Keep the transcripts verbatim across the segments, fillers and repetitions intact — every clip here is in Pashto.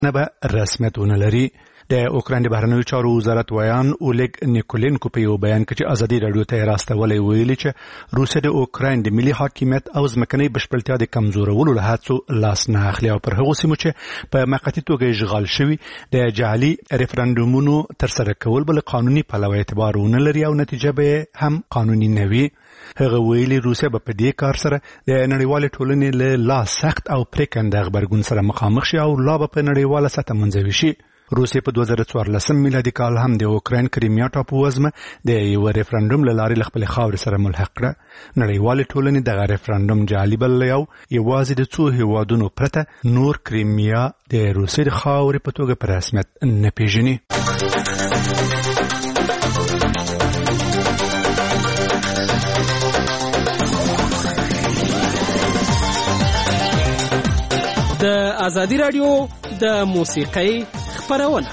نه به رسمیت ونه لري. د اوکراین د بهرنیو چارو وزارت ویان اولیګ نیکولینکو په یو بیان کې چې ازادي راډیو ته راستولی ویلي چې روسیه د اوکراین د ملي حاکمیت او ځمکنۍ بشپړتیا د کمزورولو له هڅو لاس نه اخلي او پر هغو سیمو چې په موقتي توګه اشغال شوي د جعلي ریفرنډومونو ترسره کول بل قانوني پلوه اعتبار ونه لري او نتیجه به هم قانوني نه وي. هغه ویلي روسیه به په دې کار سره د نړیوالې ټولنې له لا سخت او پریکنده غبرګون سره مخامخ شي او لا به په نړیواله سطح منځوي شي. روسیه په دوه زره څوارلسم میلادي کال هم د اوکراین کریمیا ټاپووزمه د یو ریفرنډوم له لارې له خپلې خاورې سره ملحق کړه. نړیوالې ټولنې دغه ریفرنډوم جعلي بللی او یوازې د څو هیوادونو پرته نور کریمیا د روسیې د خاورې په توګه په رسمیت نه پیژني. د ازادي راډیو د موسیقۍ خپرونه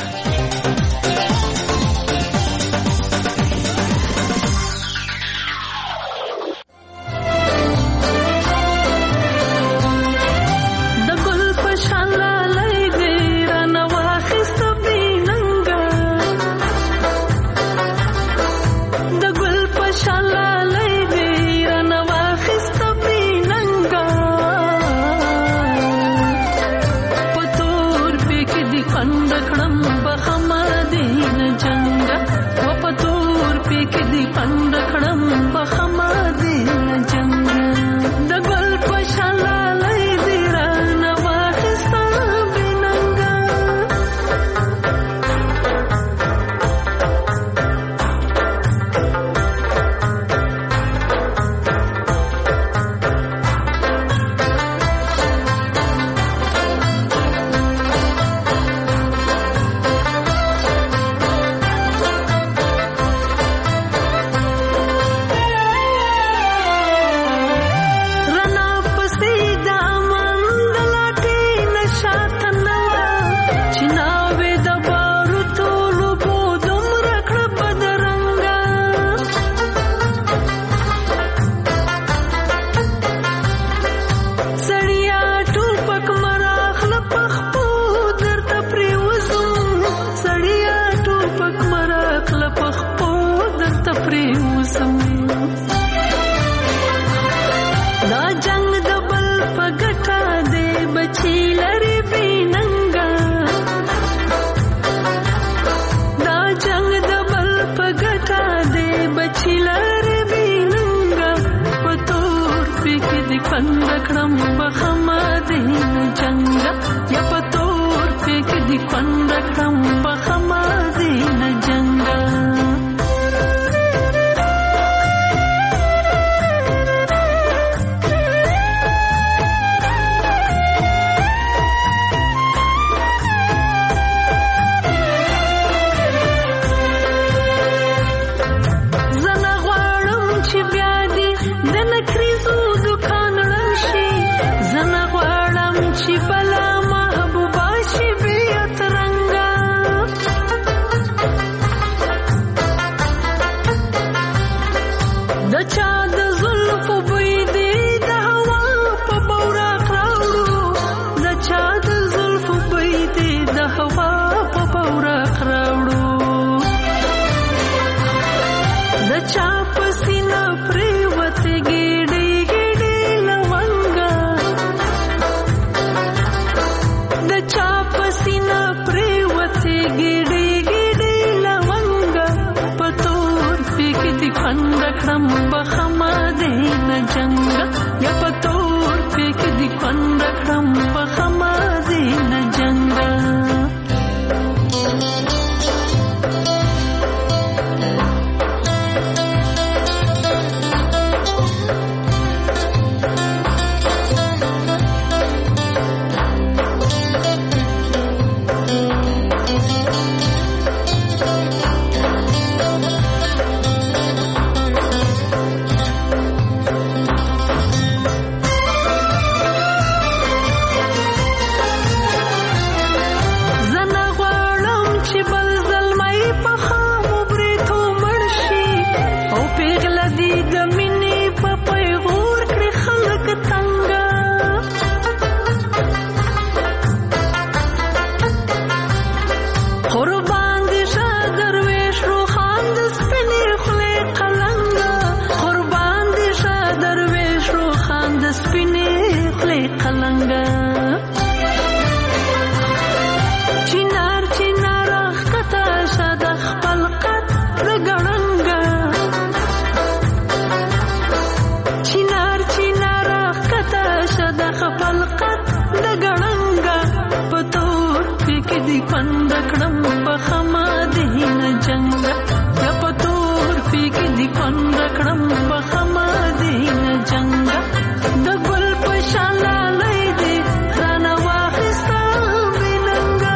کې دی پند کړم په خما دین جنگ یا پتور پی کې دی پند کړم په خما دین جنگ د ګل په شاله لې دی رانه واخستا ویننګا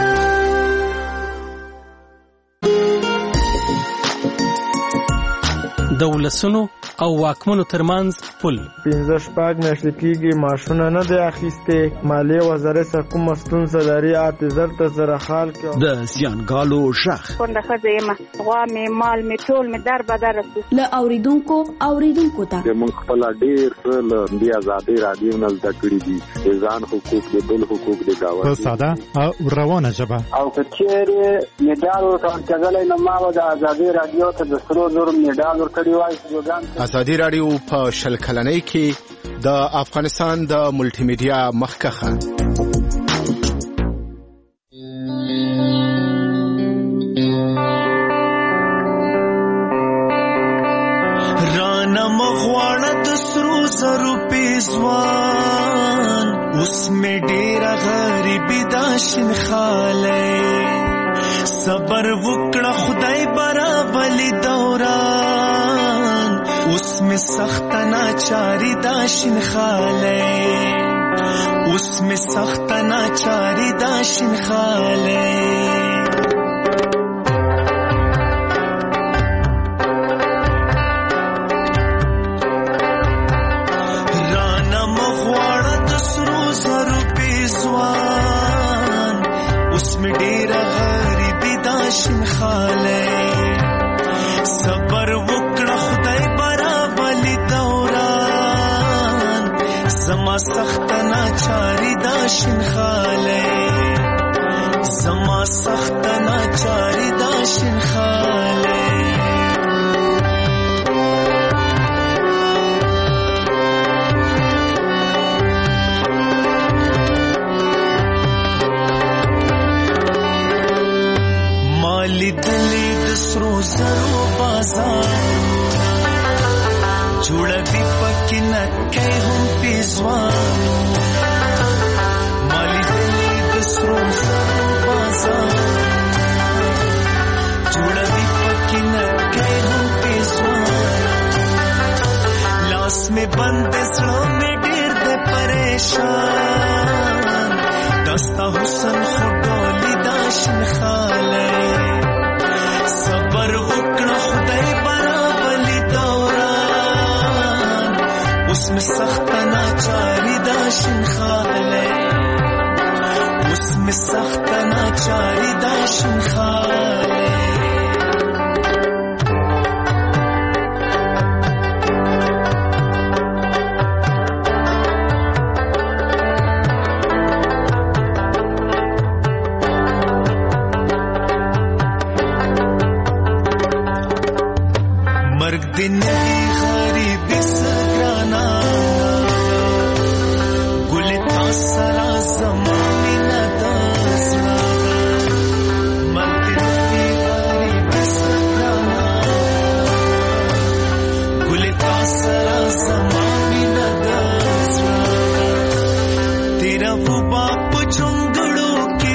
دولسونو او واکمنو ترمنځ پل پنځه شپږ میاشتې کېږي معاشونه نه دی اخیستې مالیې وزارت څخه کومه ستونزه لري اته زر ته زره خال کې د زیانګالو غږ کونډه ښځه یم غوا مې مال مې ټول مې در بدر رسو له اوریدونکو اوریدونکو ته موږ خپل ډېر څه له دې ازادۍ راډیو نه زده کړي دي د ځان حقوق د بل حقوق د دعوت په ساده او روانه ژبه او که چیرې میډال ورکړلی نو ما به د ازادۍ راډیو ته د سرو زرو میډال ورکړی وای. ازادي راډیو په شل کلنۍ کې د افغانستان د ملټي میډیا مخکخه رانا مغواړه د سرو زرو پیزوان اوس مې ډېره غریبي دا شین خالی صبر وکړه خدای برابلی دوران اوس مې سخت ناچاری دا شین خالی اوس مې سخت ناچاری دا شین خالی رانا مغواړه د سرو زرو پیزوان اوس مې ډېره غریبي دا شین خالی صبر وکړه خدای برابلی دوران زما سخت ناچاری دا شین خالی زما سخت ناچاری دا شین خالی مالی دلی د سرو زرو بازار جوړوي پکې نکې هم پیزوان مالی دلی د سرو زرو بازار جوړوي پکې نکې هم پیزوان لاس میں بند سړو میں ډېر د پریشان دستا حسن خډولی دا شین خالی صبر وکړه خدای برابلی دوران اوس مې سخت ناچاری دا شین خالی اوس مې سخت ناچاری دا شین خالی مرگ دن کی غریبی سگرانا گل تاثرا زمانی ندازنا مرگ دن کی غریبی سگرانا گل تاثرا زمانی ندازنا تیرا وہ باپ جنگڑوں کی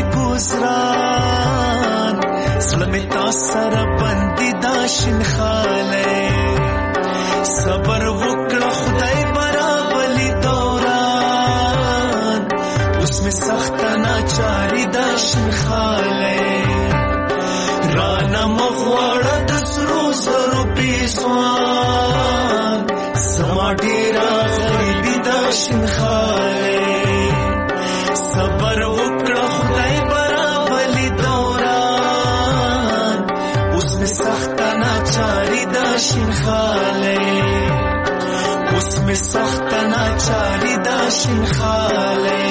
گزران سلمی تاثرا بندی داشن خالی صبر وکړه خدای برابلی دوران اوس مې سخت ناچاری دا شین خالی رانا مغواړه د سرو زرو پیزوان زما ډېره غریبي دا شین خالی صبر وکړه خدای برابلی دوران اوس مې سخت ناچاری دا شین خالی اوس مې سخت ناچاری دا شین خالی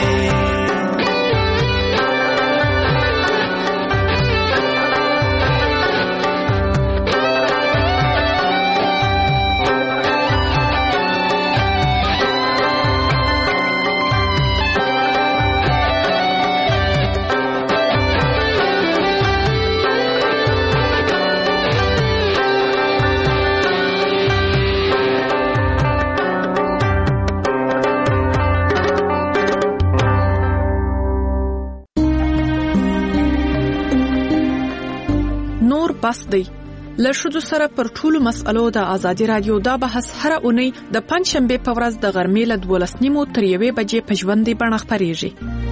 بس دی. له ښځو سره پر ټولو مسألو د ازادي رادیو دا بحث هره اونۍ د پنځشنبې په ورځ د غرمې له دولس نیمو تر یوې بجې په ژوندۍ بڼه خپرېږي.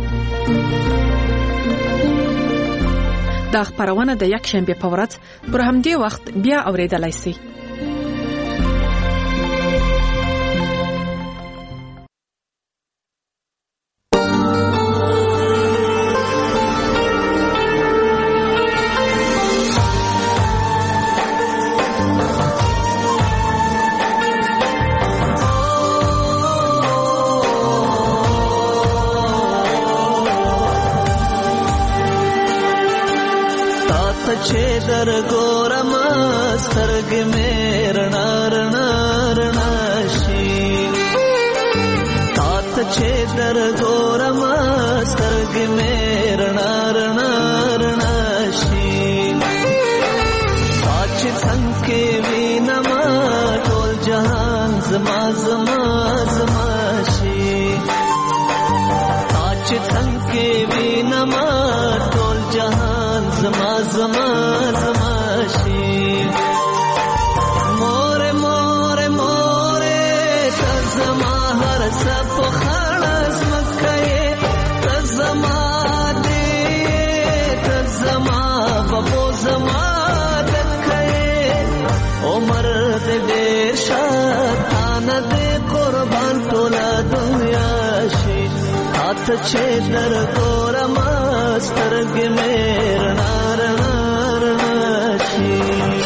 دا خپرونه د یکشنبې په ورځ پر همدې وخت بیا اورېدلای شئ. چې در ګورم سترګې مې رڼا رڼا رڼا شي تا ته چې در ګورم سترګې مې رڼا رڼا رڼا شي تا چې څنګه وینم ټول جهان زما زما زما شي تا چې څنګه وینم ټول جهان زما زما زما شي مور مور مور ته زما هر څه په خلاص مکه ته زما دې ته زما بابو زما دکه عمر دې ډېر شاتان دې قربان ټول دنیا شي ته چې در ګورم سترګې مې رڼا رڼا رڼا شي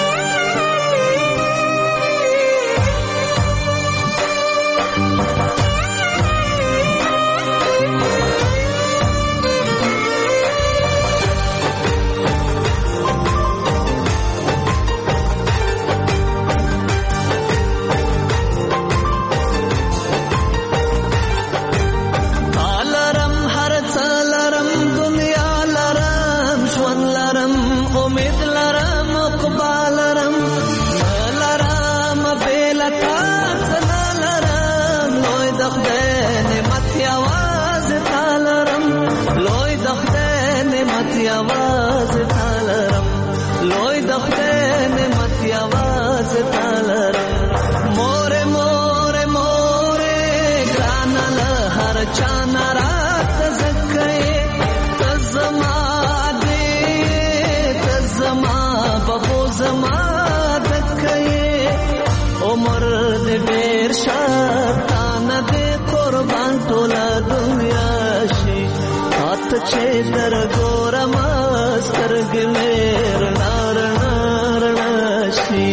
आवाज तालरम लोई दखते ने मत आवाज तालरम मोरे मोरे मोरे ग्रानल हर चाना रात जक्के तजमा दे तजमा बबो जमा दक्के उमर दे बेर शातान दे कुर्बान तोला दुनिया शी हाथ छे दर गोरम سترګ مې رڼا رڼا رڼا شي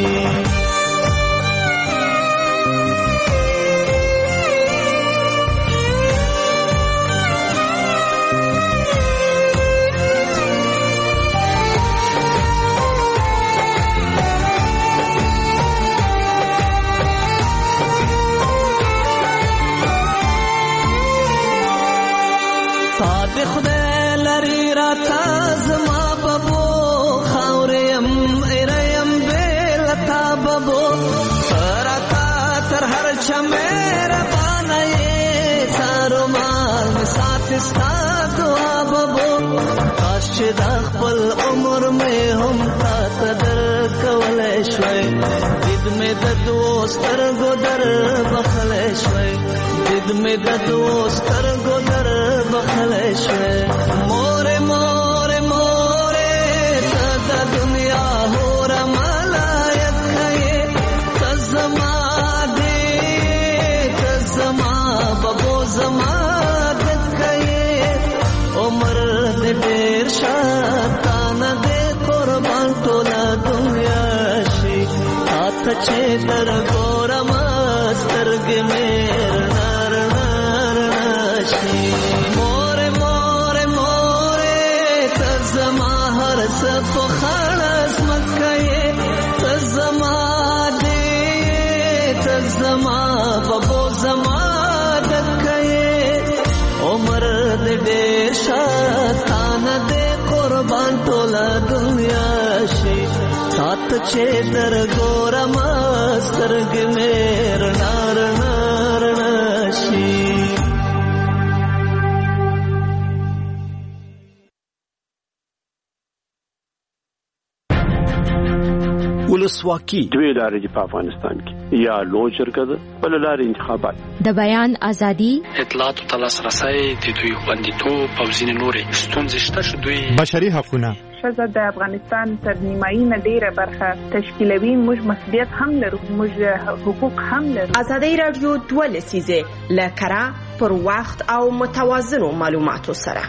صادق دې لري راته زما بابو خاوریم ایریم بیلتا بابو سراتا تر هر چمیر بانای سارو مال مسات استا دعا بابو کاش چې د خپل عمر مې هم تا قدر کولای شوی دید مې د دوستر ګدر بخلای شوی دید مې د دوستر ګدر بخلای شوی مور مور مور ته د دنیا هور ملایت کړي تزما دې تزما بابو زما دکړي عمر دې ډېر شاتان دې قربان ټول دنیا شي هات چې در ګورم سترګې مې رڼا رڼا رڼا شي مور مور مور تزما هر څه په خلاص مکه تزما دې تزما بابو زما دکه عمر دې ډېر شاتان دې قربان ټول دنیا شي سات چې در ګورم سترګې مې رڼا رڼا رڼا شي ولسواکي دوی لارې دي په افغانستان کې، یا لوی شرکت بل لارې انتخابات، د بیان ازادي، اطلاعاتو ته لاسرسی، د دوی خوندیتوب او ځینې نورې ستونزې شته چې دوی بشري حقونه ښځه د افغانستان تر نیمایي نه ډیره برخه تشکیلوي. موږ مسؤلیت هم لرو، موږ حقوق هم لرو. ازادي راډیو دوه لسیزه له کره پر وخت او متوازنو معلوماتو سره.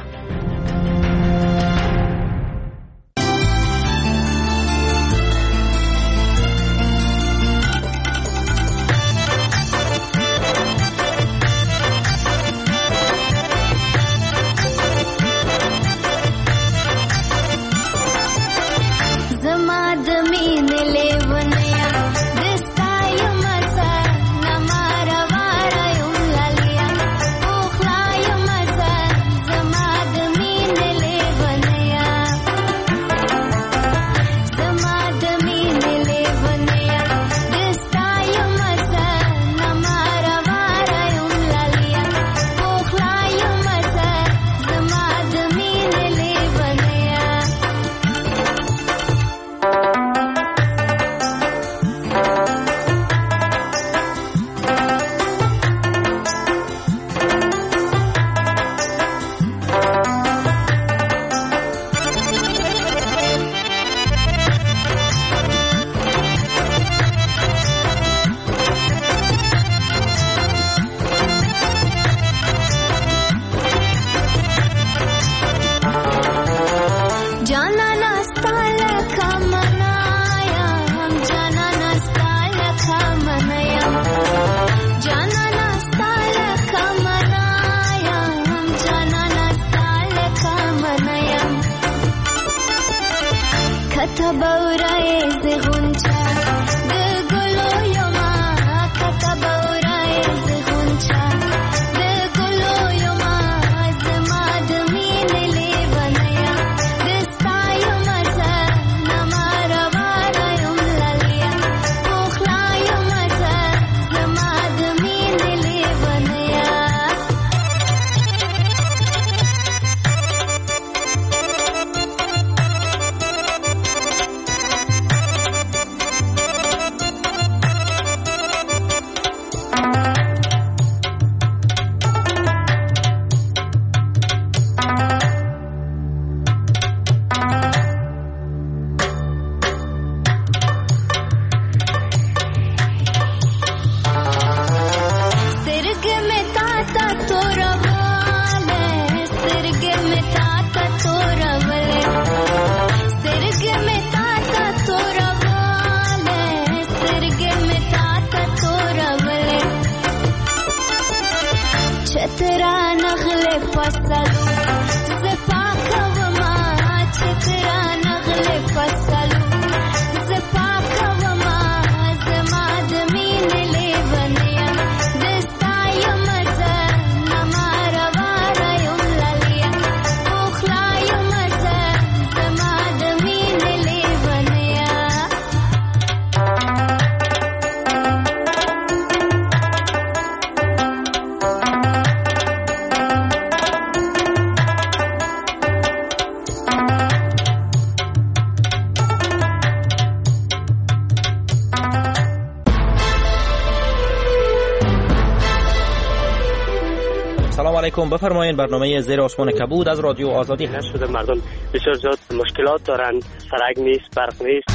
بفرمایید. برنامه زیر آسمان کبود از رادیو آزادی هست. شده مردم بسیار زیاد مشکلات دارند، سرک نیست، برق نیست.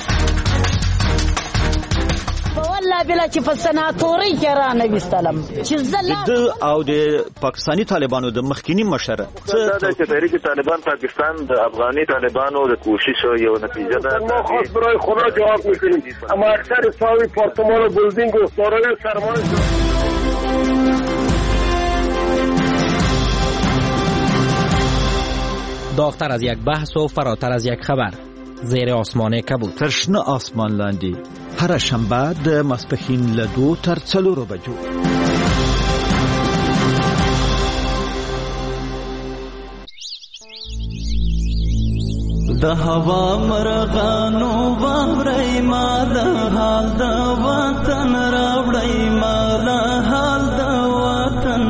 والله بلا چې په سناتوري کې را نه وستلم چې زله د او د پاکستانی طالبانو د مخکینی مشره دا چې تحریک طالبان پاکستان د افغاني طالبانو د کوشش یو نتیجه ده. ما خاص برای خدا جواب میکنیم، اما اکثر ساوی پارتمان و بلدینگ و سارای سرمایه داغتر از یک بحث و فراتر از یک خبر. زیر آسمان کبود. ترشنه آسمان لاندی. هر شنبه د ماسپښین له دو تر څلورو بجو. د هوا مرغانو باورې ما د حال د وطن راوړې ما د حال د وطن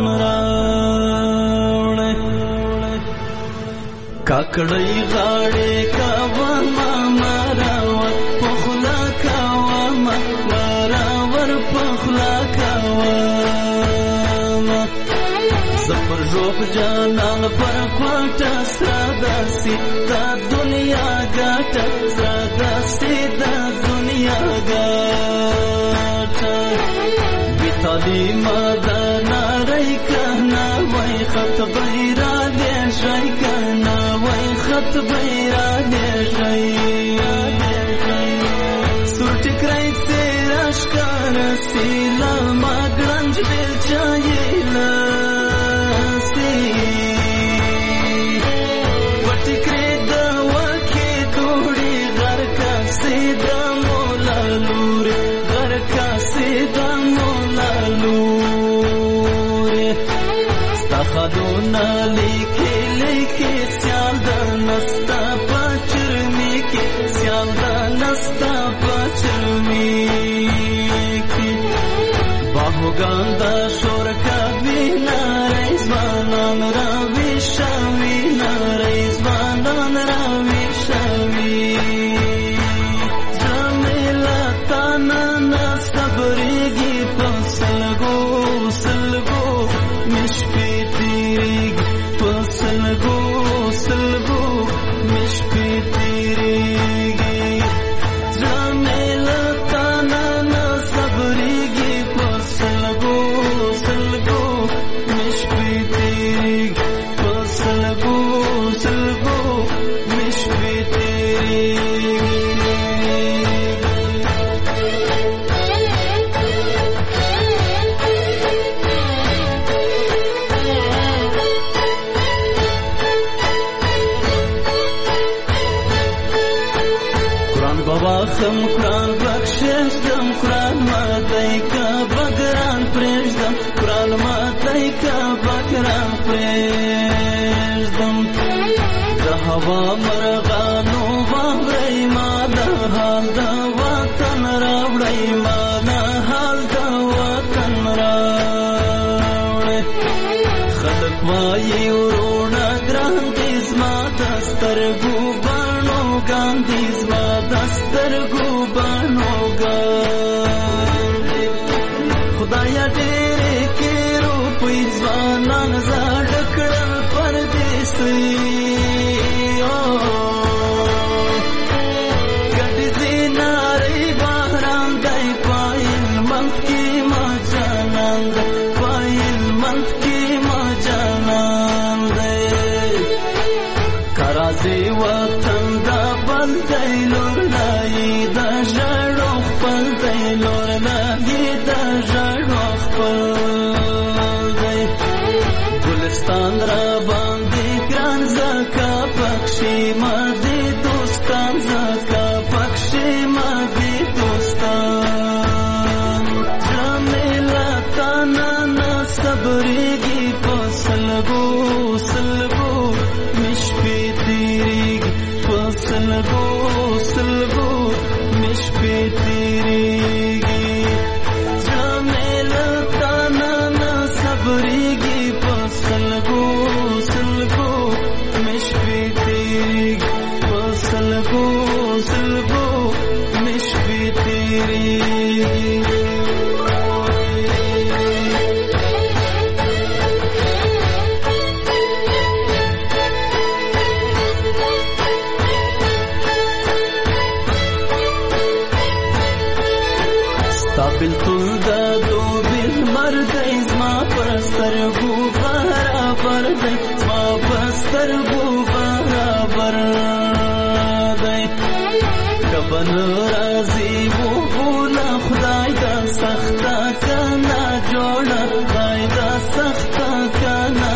راوړې کاکړې غاړې کا ما مراوت په خلا کوم ورور پخلا کوم زپر روپ جانان پر کوټه ساداسي دا دنیا ګټه ساداسي دا دنیا ګټه تعلیم دا ناری کنا وای خط بیرا دې شي کنا وای خط بیرا دې شي سور ټکرای تیرا شکار سیلا ما ګرنج بیل چایلا سی وټی کرے دا وکه توړي غر کا سیدا مولا لور غر کا سیدا خدونا لیکي لیکي سیال دا نستا پچرمی کی سیال دا نستا پچرمی کی باهوگان دا شور کوي نارزوانان راوي شوي نارزوانان راوي شوي جمیلا تانا نصبرېږي په سلګو سلګو مشپې سلگو سلگو مشپی تیریگی جمیلا تانا نا صبریگی پر سلگو سلگو مشپی تیریگی پر سلگو سلگو مشپی تیریگی خم قرآن بخشش دم قرآن ماتای کا بگران پریش دم قرآن ماتای کا بگران پریش دم دا هوا مرغانو باورای ما دا حال دا وطن راوړی ما دا حال دا وطن راوړی خلق وایي وروڼه ګران دي زما د سترګو بڼو ګاندي زما د سترګو بڼو ګاندي خدایا ډېرې کې روپۍ ځوانان زاړه کړل پردیسۍ ګډې زینارۍ باران دی پایل منځ کې ما جانان دی پایل منځ کې ما جانان دی کرازي وطن دا بل دی لور لای دا ژړو خپل دی لور لای دا ژړو خپل دی ګلستان را باندې ګران زکا پکشي ما دي دوستان زکا پکشي ما دي دوستان جمیلا تانا نا صبرېږي په سلګو سلګو مشپې تیریږي په سلګو سلګو مشپې تیریږي جمیلا تانا نا صبرېږي په سلګو سلګو مشپې تیریږي په سلګو سلګو مشپې تیریږي بلتون دا دو بل مردی زما پسترگو برابر دی زما پسترگو برابر دی کبن رازی و بولا خدای دا سختا کنا جوڑا خدای دا سختا کنا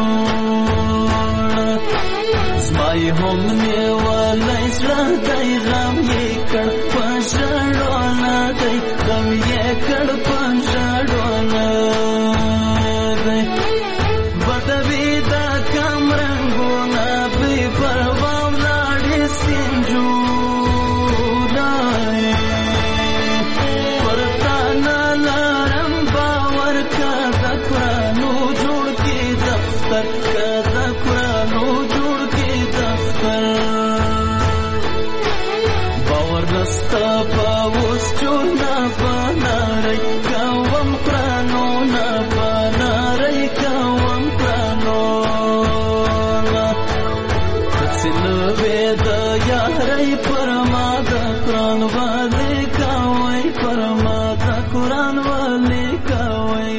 جوڑا زمای هم نیوالی زړه دی غم یې کړ په ژړونه دی غم یې کړ په ژړونه دی بدوي دا کم رنګونه بې پروا ولاړې سینجونه پر تا نه لرم باور که د قرانو جوړ کې دفتر که د قرانو جوړ کې دفتر د یارۍ پر ما د قرآن والے کوي پر ما د قرآن والے کوي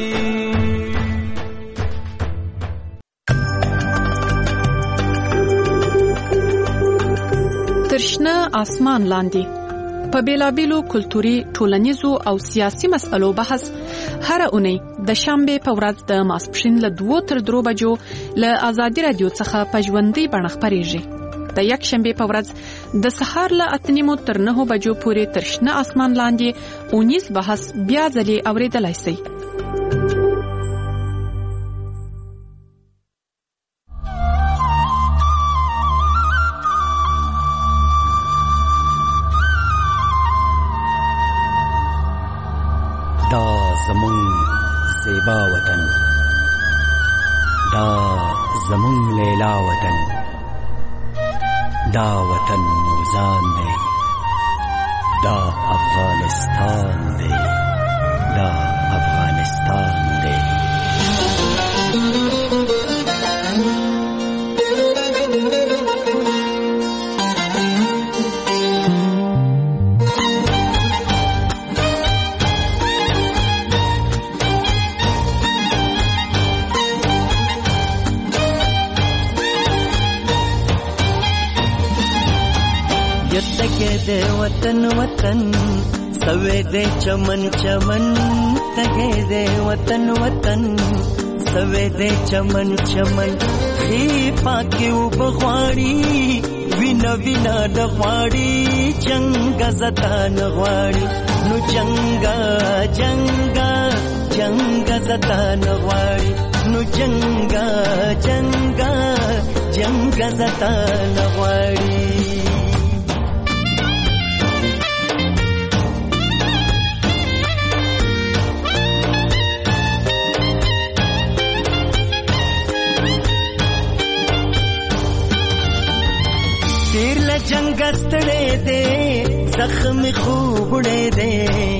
ترشنه آسمان لاندې په بیلابیلو کلتوري ټولنیزو او سیاسي مسئلو بحث هر اونۍ د شنبه په ورځ د ماسپښین له دوه تر درو بجو له آزادي رادیو څخه په ژوندۍ بڼه خپرېږي. د یک شنبه په ورځ د سهار له اته نیمو تر نهو بجو پورې ترشنه آسمان لاندې اونیز بحث بیا ځلې اورېدلای شئ. دا زمون زیبا وطن، دا زمون لیلا وطن، دا وطن موزان دی، دا افغانستان دی، دا افغانستان دی. تگے دے وطن وطن سوے دے چمن چمن تگے دے وطن وطن سوے دے چمن چمن خی پاکی او بغواړي وینا وینا دغواړي جنگ زتان غواړي نو جنگا جنگا جنگ زتان غواړي نو جنگا جنگا جنگ زتان غواړي. جنگ ستړې دے زخم خوبړې دے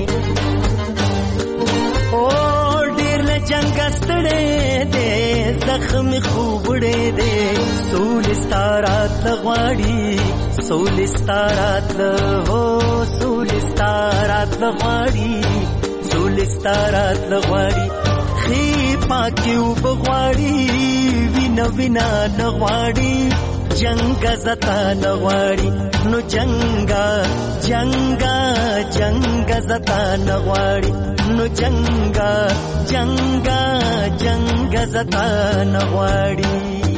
او ډېر له جنگ ستړې دے زخم خوبړې دے سول ستارات غواړي سول ستارات هو سول ستارات غواړي سول ستارات غواړي خې پاکي وبغواړي وینا وینا غواړي جنگ زتا نغواړي نو جنگا جنگا جنگ زتا نغواړي نو جنگا جنگا جنگ زتا نغواړي.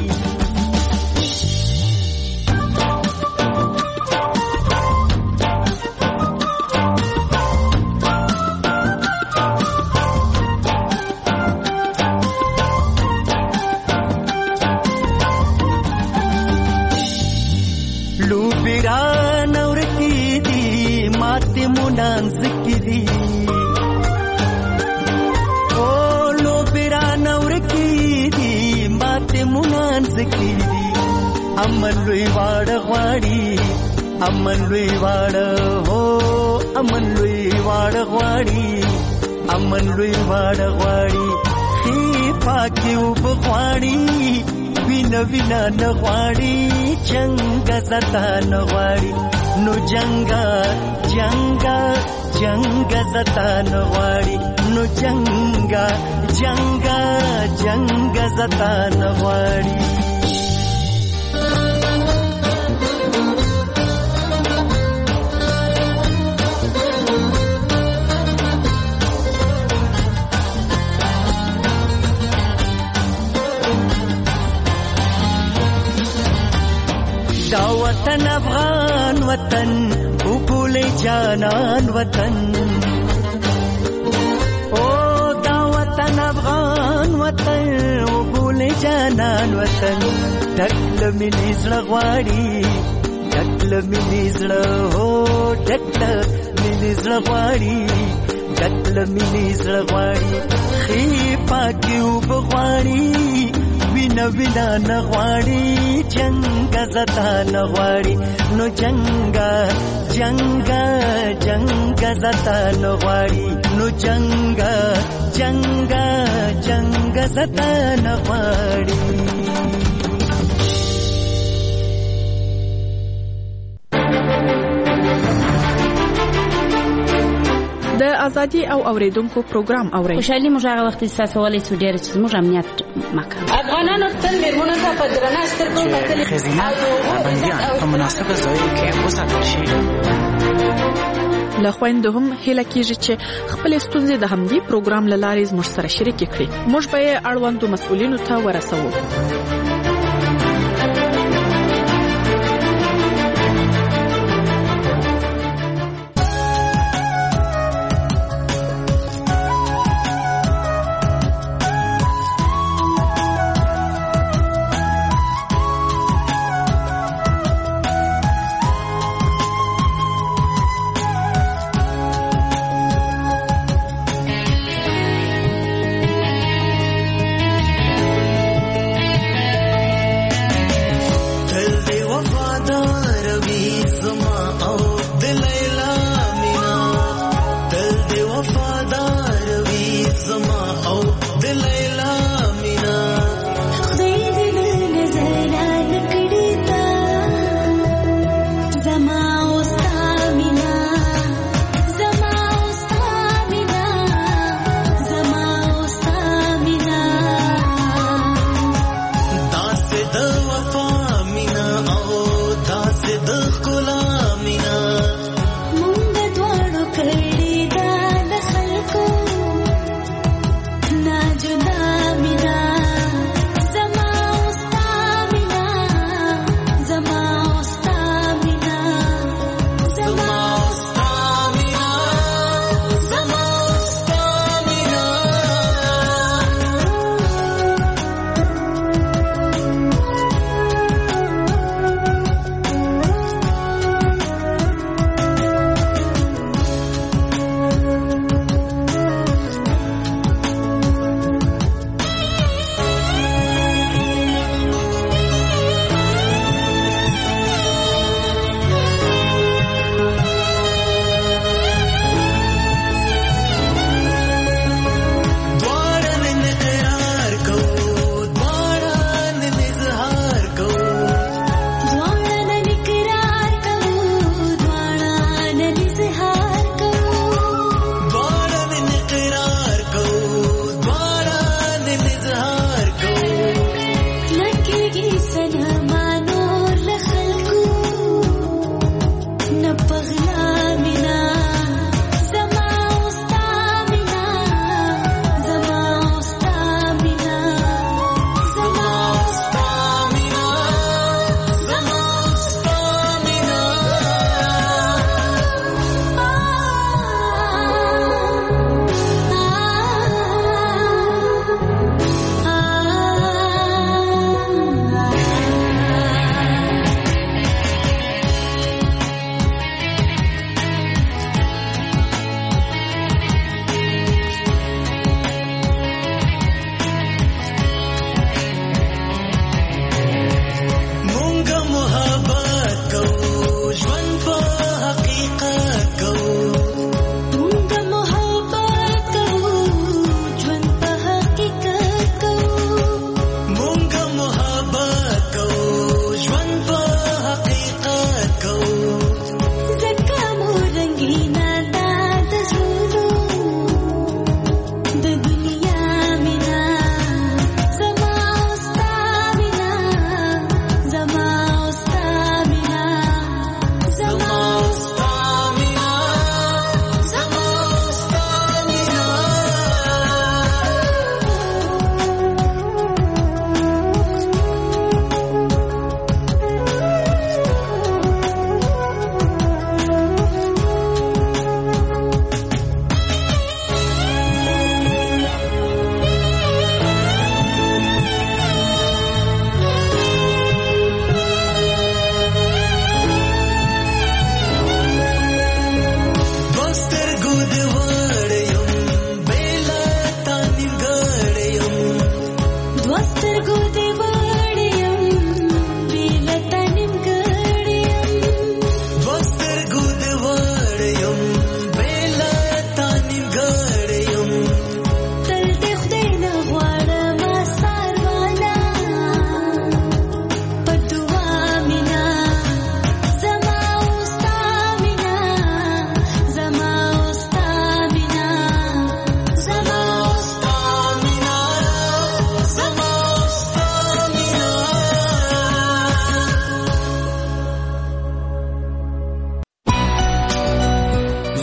امن لوی واړه غواړي امن لوی واړه هو امن لوی واړه غواړي امن لوی واړه غواړي خې پاکي وبغواړي وینا وینا نه غواړي جنگ زتا نه غواړي نو جنگا جنگا جنگ زتا نه غواړي نو جنگا جنگا جنگ زتا نه غواړي. دا وطن افغان وطن او بولے جانان وطن او دا وطن افغان وطن او بولے جانان وطن ډکل مینې زړه غواړي ډکل مینې زړه هو ډکل مینې زړه غواړي ډکل مینې زړه غواړي خې پاکي وبغواړي وینا وینا نغواړي جنگ زتا نغواړي نو جنگا جنگا جنگ زتا نغواړي نو جنگا جنگا جنگ زتا نغواړي. ازادي او اوریدونکو پروګرام اورئ. خوشحالي موږ هغه وخت احساسولای شو ډېر چې موږ امنیت مکه افغانانو تل میرمنو ته په درنه سترګو کتلي ښځینه بندیان په مناسبه ځایو کې وساتل شي. له خویندو هم هیله کیږي چې خپل ستونزې د همدې پروګرام له لارې زموږ سره شریکې کړي. موږ به یې اړوندو مسؤلینو ته ورسوو.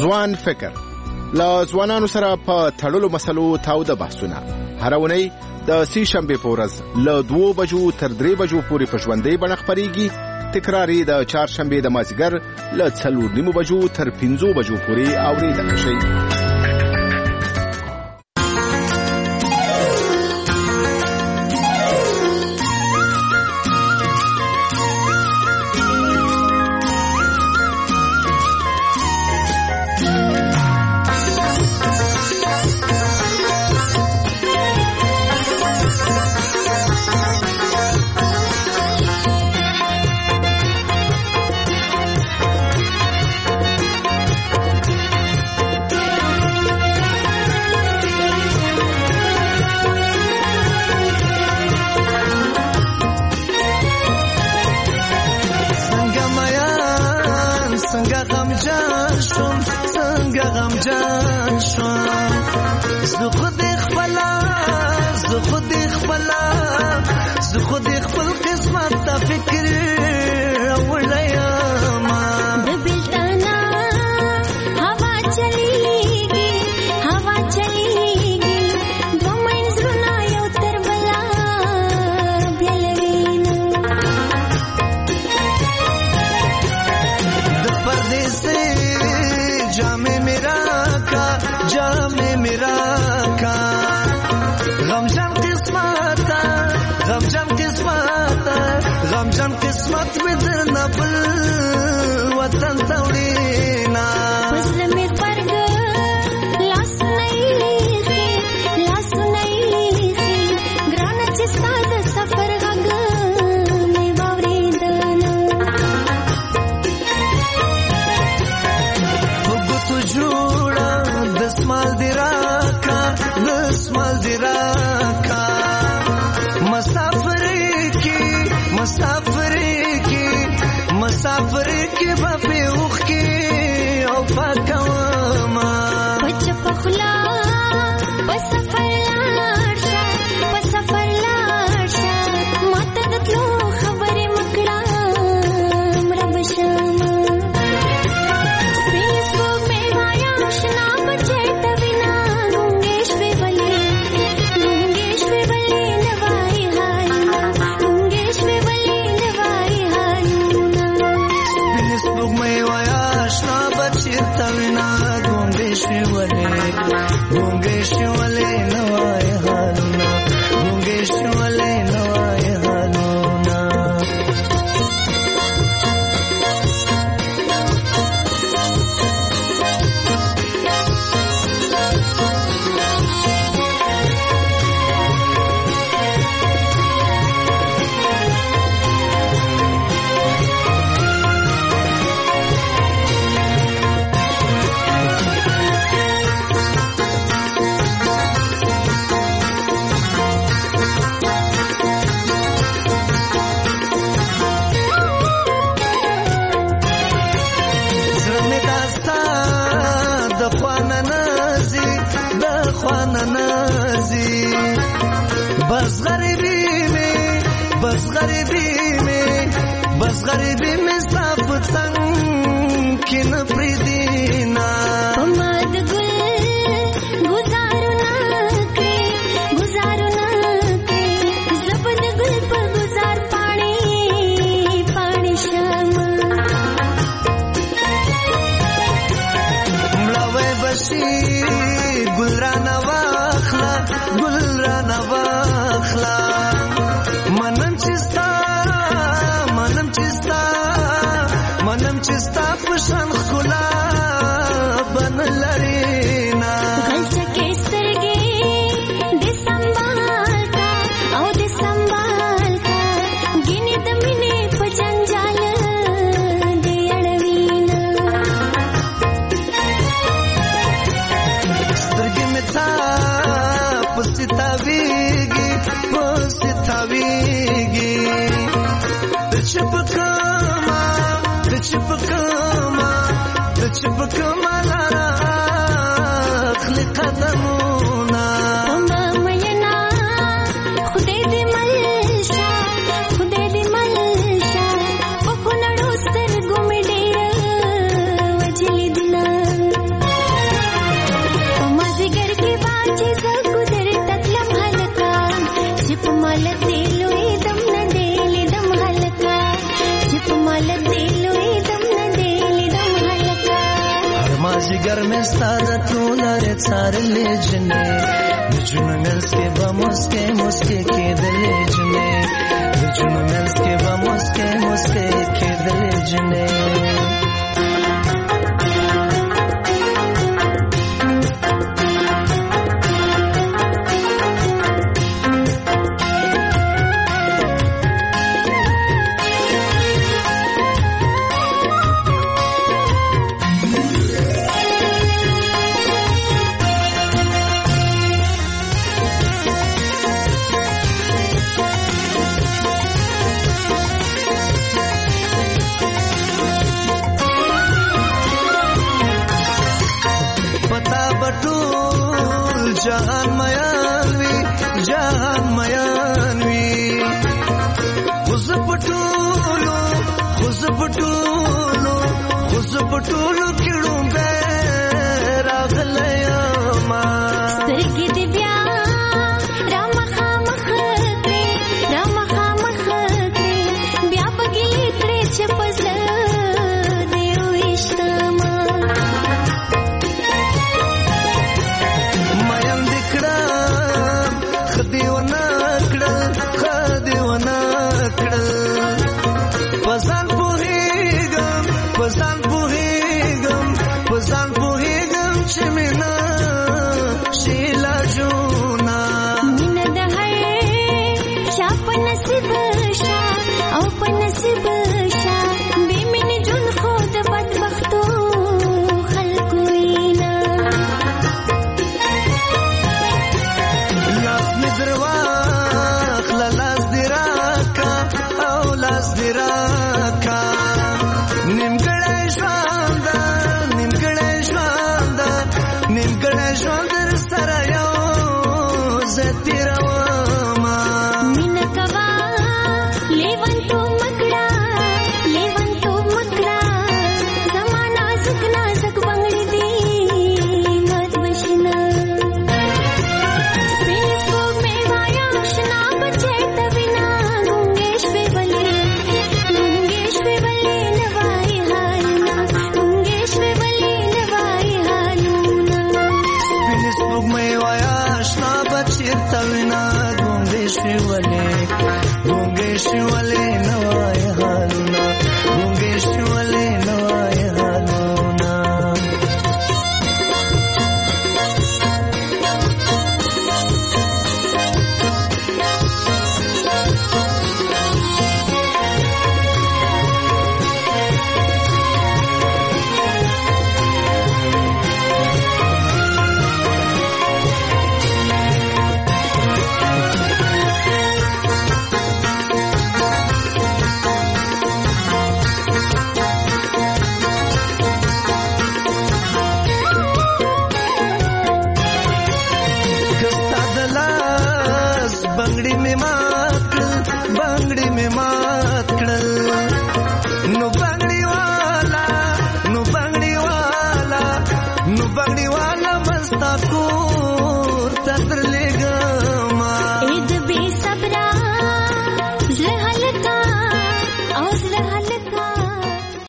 ځوان فکر له ځوانانو سره په تړلو مسلو تاوده بحثونه هر اونۍ د سې شنبې په ورځ له دوو بجو تر درې بجو پورې په ژوندۍ بڼه خپرېږي. تکراري د چهارشنبې د مازدیګر له څلور نیمو بجو تر پنځو بجو پورې اورېدلی شئ. ګرمه ستاره ټول لري څارلې جنې د جنون منس کې به مسکه مسکه کېدلې جنې د جنون منس کې به مسکه مسکه کېدلې جنې جهان میان وی جهان میان وی خوز پټولو خوز پټولو خوز پټولو کړم به راغلیا ما سترګې دې بیا رامخه مخته رامخه مخته بیا پګې کړې چې پزله دې وښتما خدیونا کړل خدیونا کړل پسان پوهیږم پسان پوهیږم پسان